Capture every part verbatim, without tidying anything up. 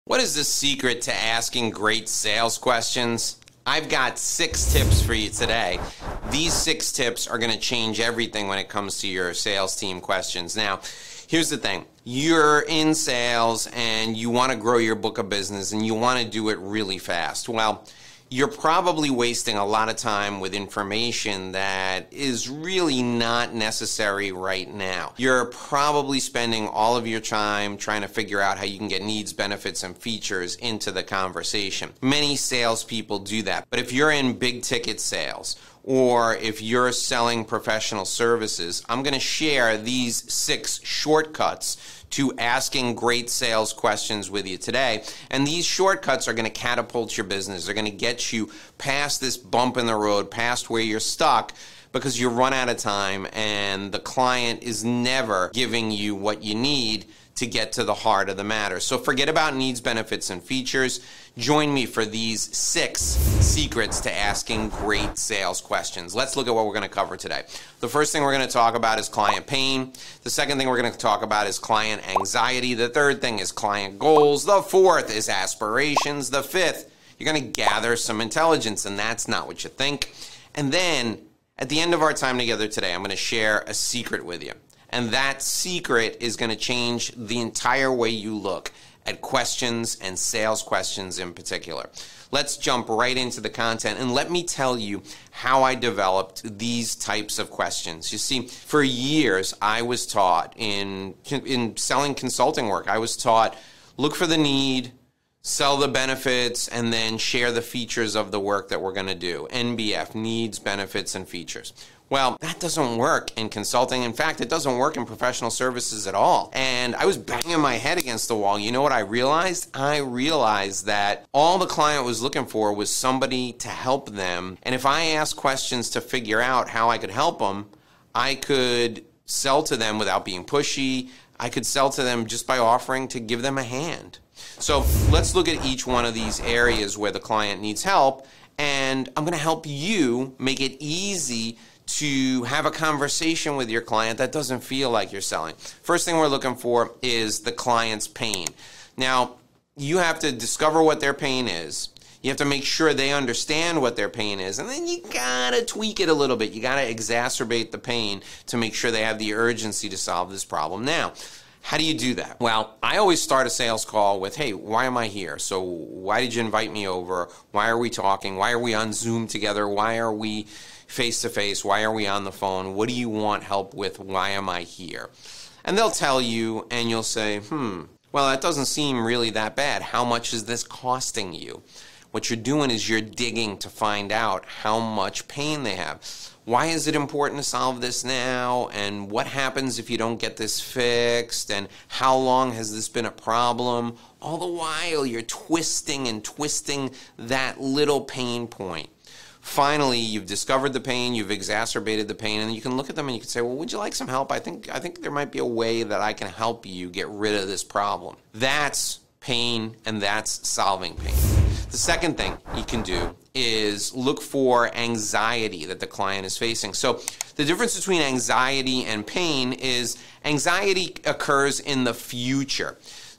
What is the secret to asking great sales questions? I've got six tips for you today. These six tips are going to change everything when it comes to your sales team questions. Now, here's the thing. You're in sales and you want to grow your book of business and you want to do it really fast. Well, you're probably wasting a lot of time with information that is really not necessary right now. You're probably spending all of your time trying to figure out how you can get needs, benefits, and features into the conversation. Many salespeople do that. But if you're in big ticket sales, or if you're selling professional services, I'm going to share these six shortcuts to asking great sales questions with you today. And these shortcuts are going to catapult your business. They're going to get you past this bump in the road, past where you're stuck, because you run out of time and the client is never giving you what you need to get to the heart of the matter. So forget about needs, benefits, and features. Join me for these six secrets to asking great sales questions. Let's look at what we're going to cover today. The first thing we're going to talk about is client pain. The second thing we're going to talk about is client anxiety. The third thing is client goals. The fourth is aspirations. The fifth, you're going to gather some intelligence, and that's not what you think. And then at the end of our time together today, I'm going to share a secret with you. And that secret is going to change the entire way you look at questions and sales questions in particular. Let's jump right into the content and let me tell you how I developed these types of questions. You see, for years I was taught in in selling consulting work, I was taught look for the need, sell the benefits, and then share the features of the work that we're going to do. N B F, needs, benefits, and features. Well, that doesn't work in consulting. In fact, it doesn't work in professional services at all. And I was banging my head against the wall. You know what I realized? I realized that all the client was looking for was somebody to help them. And if I asked questions to figure out how I could help them, I could sell to them without being pushy. I could sell to them just by offering to give them a hand. So let's look at each one of these areas where the client needs help. And I'm going to help you make it easy to have a conversation with your client that doesn't feel like you're selling. First thing we're looking for is the client's pain. Now, you have to discover what their pain is. You have to make sure they understand what their pain is. And then you gotta tweak it a little bit. You gotta exacerbate the pain to make sure they have the urgency to solve this problem. Now, how do you do that? Well, I always start a sales call with, hey, why am I here? So why did you invite me over? Why are we talking? Why are we on Zoom together? Why are we face-to-face? Why are we on the phone? What do you want help with? Why am I here? And they'll tell you, and you'll say, hmm, well, that doesn't seem really that bad. How much is this costing you? What you're doing is you're digging to find out how much pain they have. Why is it important to solve this now? And what happens if you don't get this fixed? And how long has this been a problem? All the while, you're twisting and twisting that little pain point. Finally, you've discovered the pain, you've exacerbated the pain, and you can look at them and you can say, well, would you like some help? I think I think there might be a way that I can help you get rid of this problem. That's pain, and that's solving pain. The second thing you can do is look for anxiety that the client is facing. So the difference between anxiety and pain is anxiety occurs in the future.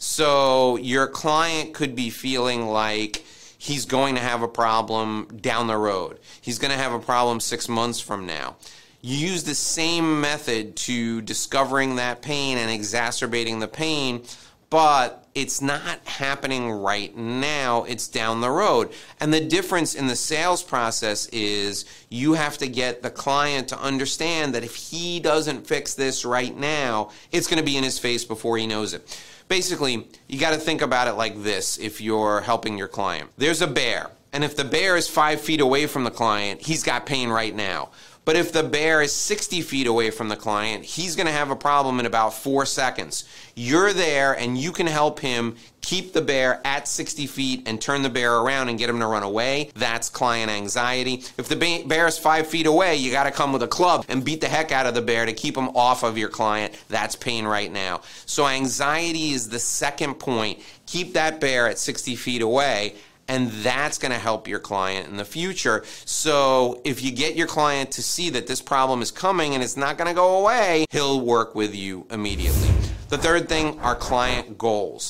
So your client could be feeling like he's going to have a problem down the road. He's going to have a problem six months from now. You use the same method to discovering that pain and exacerbating the pain, but it's not happening right now. It's down the road. And the difference in the sales process is you have to get the client to understand that if he doesn't fix this right now, it's going to be in his face before he knows it. Basically, you got to think about it like this if you're helping your client. There's a bear, and if the bear is five feet away from the client, he's got pain right now. But if the bear is sixty feet away from the client, he's going to have a problem in about four seconds. You're there, and you can help him keep the bear at sixty feet and turn the bear around and get him to run away. That's client anxiety. If the bear is five feet away, you got to come with a club and beat the heck out of the bear to keep him off of your client. That's pain right now. So anxiety is the second point. Keep that bear at sixty feet away. And that's going to help your client in the future. So if you get your client to see that this problem is coming and it's not going to go away, he'll work with you immediately. The third thing are client goals.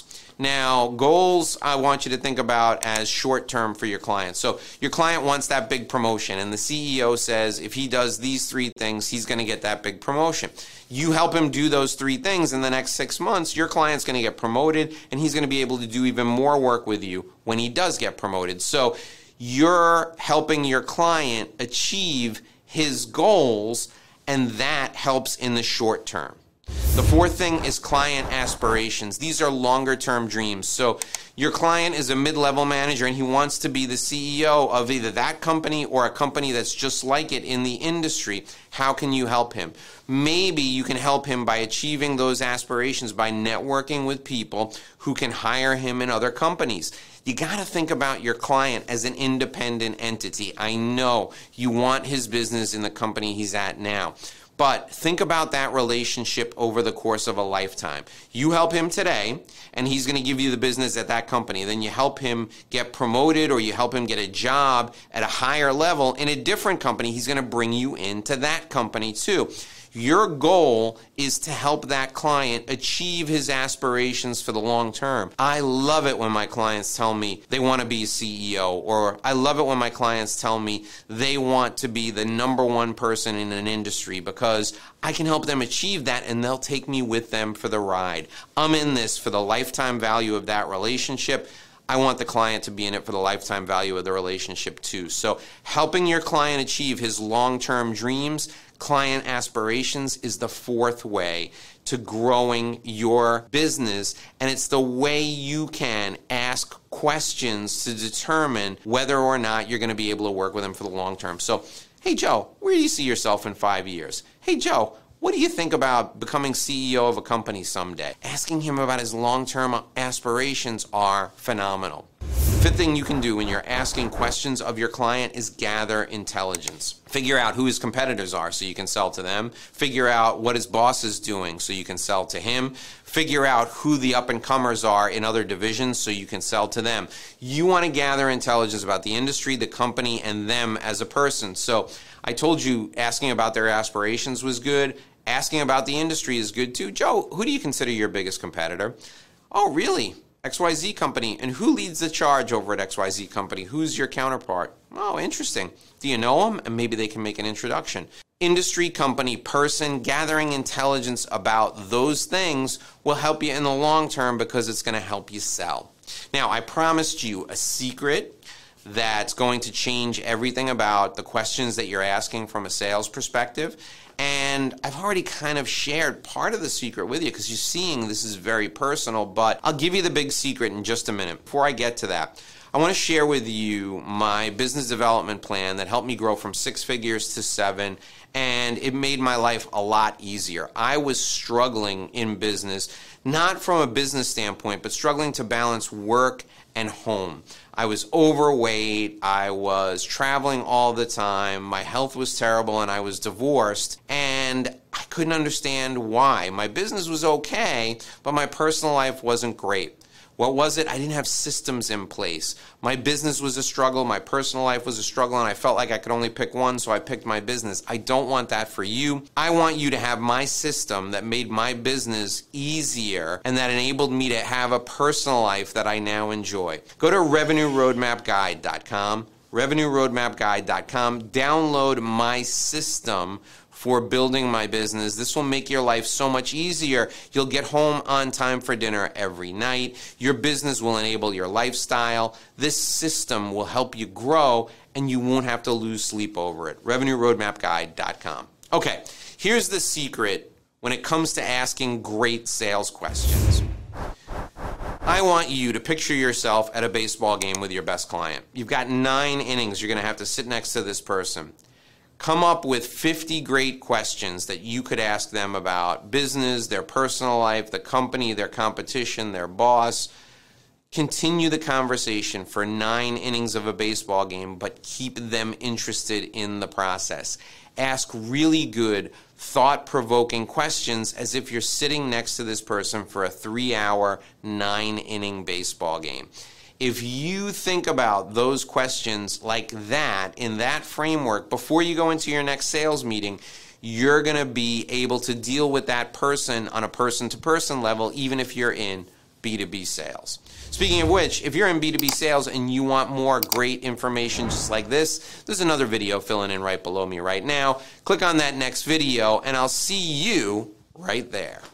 Now, goals I want you to think about as short-term for your client. So your client wants that big promotion, and the C E O says if he does these three things, he's going to get that big promotion. You help him do those three things in the next six months, your client's going to get promoted, and he's going to be able to do even more work with you when he does get promoted. So you're helping your client achieve his goals, and that helps in the short term. The fourth thing is client aspirations. These are longer term dreams. So your client is a mid-level manager and he wants to be the C E O of either that company or a company that's just like it in the industry. How can you help him? Maybe you can help him by achieving those aspirations by networking with people who can hire him in other companies. You got to think about your client as an independent entity. I know you want his business in the company he's at now. But think about that relationship over the course of a lifetime. You help him today, and he's going to give you the business at that company. Then you help him get promoted, or you help him get a job at a higher level in a different company. He's going to bring you into that company too. Your goal is to help that client achieve his aspirations for the long term. I love it when my clients tell me they want to be a C E O, or I love it when my clients tell me they want to be the number one person in an industry, because I can help them achieve that and they'll take me with them for the ride. I'm in this for the lifetime value of that relationship. I want the client to be in it for the lifetime value of the relationship too. So helping your client achieve his long-term dreams, client aspirations, is the fourth way to growing your business, and it's the way you can ask questions to determine whether or not you're going to be able to work with him for the long term. So, hey Joe, where do you see yourself in five years? Hey Joe, what do you think about becoming C E O of a company someday? Asking him about his long-term aspirations are phenomenal. Fifth thing you can do when you're asking questions of your client is gather intelligence. Figure out who his competitors are so you can sell to them. Figure out what his boss is doing so you can sell to him. Figure out who the up-and-comers are in other divisions so you can sell to them. You want to gather intelligence about the industry, the company, and them as a person. So I told you asking about their aspirations was good. Asking about the industry is good too. Joe, who do you consider your biggest competitor? Oh, really? X Y Z company. And who leads the charge over at X Y Z company? Who's your counterpart? Oh, interesting. Do you know them? And maybe they can make an introduction. Industry, company, person, gathering intelligence about those things will help you in the long term because it's going to help you sell. Now, I promised you a secret that's going to change everything about the questions that you're asking from a sales perspective. And I've already kind of shared part of the secret with you because you're seeing this is very personal, but I'll give you the big secret in just a minute. Before I get to that, I want to share with you my business development plan that helped me grow from six figures to seven, and it made my life a lot easier. I was struggling in business, not from a business standpoint, but struggling to balance work and home. I was overweight, I was traveling all the time, my health was terrible, and I was divorced, and I couldn't understand why. My business was okay, but my personal life wasn't great. What was it? I didn't have systems in place. My business was a struggle, my personal life was a struggle, and I felt like I could only pick one, so I picked my business. I don't want that for you. I want you to have my system that made my business easier and that enabled me to have a personal life that I now enjoy. Go to revenue roadmap guide dot com, revenue roadmap guide dot com, download my system for building my business. This will make your life so much easier. You'll get home on time for dinner every night. Your business will enable your lifestyle. This system will help you grow, and you won't have to lose sleep over it. revenue roadmap guide dot com. Okay, here's the secret when it comes to asking great sales questions. I want you to picture yourself at a baseball game with your best client. You've got nine innings. You're going to have to sit next to this person. Come up with fifty great questions that you could ask them about business, their personal life, the company, their competition, their boss. Continue the conversation for nine innings of a baseball game, but keep them interested in the process. Ask really good, thought-provoking questions as if you're sitting next to this person for a three-hour, nine-inning baseball game. If you think about those questions like that, in that framework, before you go into your next sales meeting, you're going to be able to deal with that person on a person-to-person level, even if you're in B two B sales. Speaking of which, if you're in B two B sales and you want more great information just like this, there's another video filling in right below me right now. Click on that next video, and I'll see you right there.